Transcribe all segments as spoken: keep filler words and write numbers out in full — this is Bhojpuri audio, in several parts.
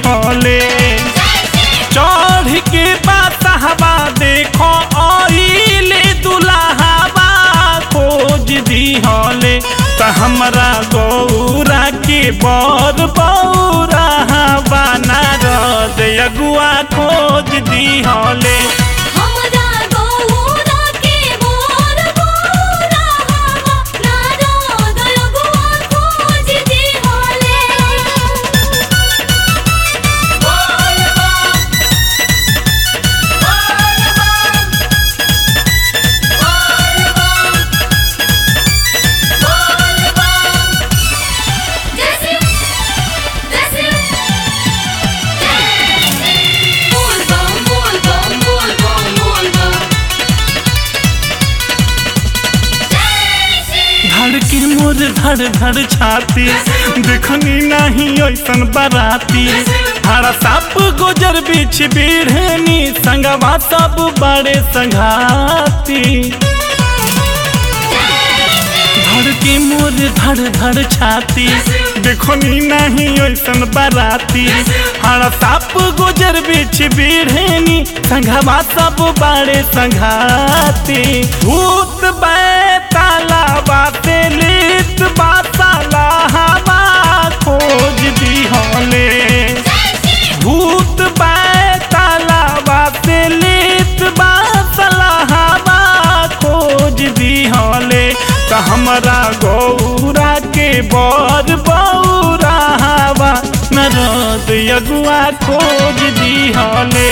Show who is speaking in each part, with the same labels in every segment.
Speaker 1: हले चढ़ के बातहबा देखो आइले दुल्हावा खोज दी हले त हमरा गौरा के बर बौरा बना रद अगुआ खोज दी हले धड़की मोर धड़ धड़ छाती देखनी नहीं ऐसन बराती हरा साप गोजर बीच बीढ़नी संगवा सब बड़े संघाती धड़की मोर धड़ धड़ छाती देखनी नहीं ऐसन बराती हरा साप गोजर बीच बीढ़नी संगवा सब बड़े संघाती भूत बैताला बाते लित बासाला हवा खोज दी हले भूत बैताला बाते लित बासाला हवा खोज दी हले त हमरा गौरा के बर बौरा हवा नरद अगुआ खोज दी हले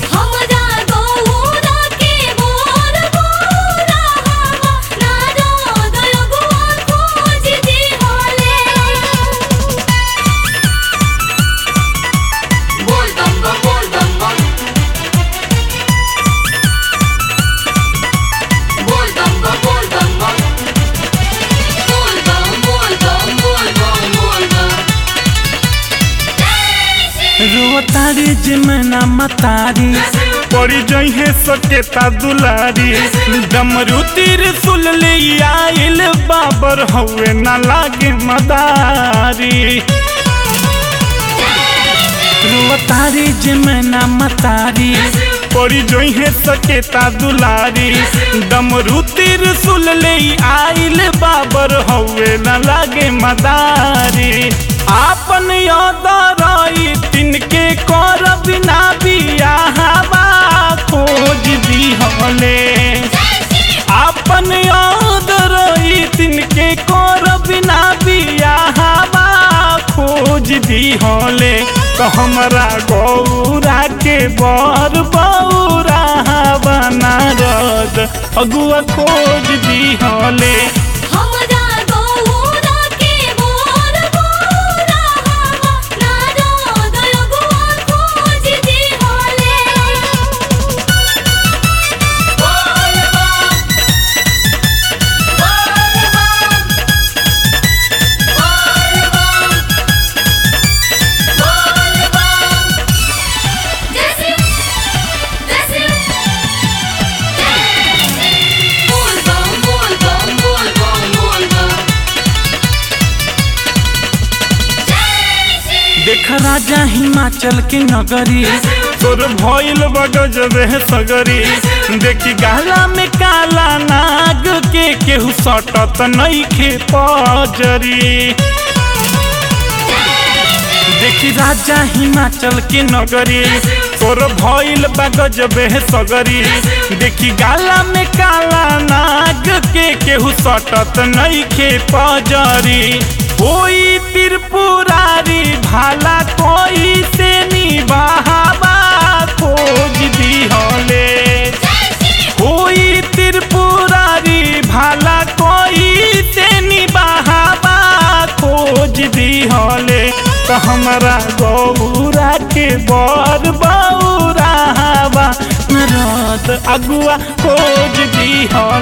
Speaker 1: रोतारी जिमना मतारी पड़ी जइहे सकेता दुलारी डमरू तीर सुल ले आइल बाबर हवे ना लागे मदारी रोतारी जिमना मतारी पड़ी जइहे सकेता दुलारी डमरू तीर सुल ले आइल बाबर हवे ना लागे मदारी आपन यादराई तिनके कर बिना बियाहवा खोज दी हले आपन यादराई तिनके कर बिना बियाहवा खोज दी हले तो हमरा गौरा के बर बौरा बना रद अगुआ खोज दी हले देख राजा हिमाचल के नगरी तोर भइल बगजबे सगरी देखी गाला में काला नाग के केहू सटत नइखे पजरी देखी राजा हिमाचल के नगरी तोर भइल बगजबे सगरी देखी गाला में काला नाग के केहू सटत नइखे पजरी कोई त्रिपुरारी भाला कोई से निभावा खोज दी हले कोई त्रिपुरारी भाला कोई से निभावा खोज दी हले तो हमरा गौरा के बर बौरा नरद अगुआ खोज दी हले।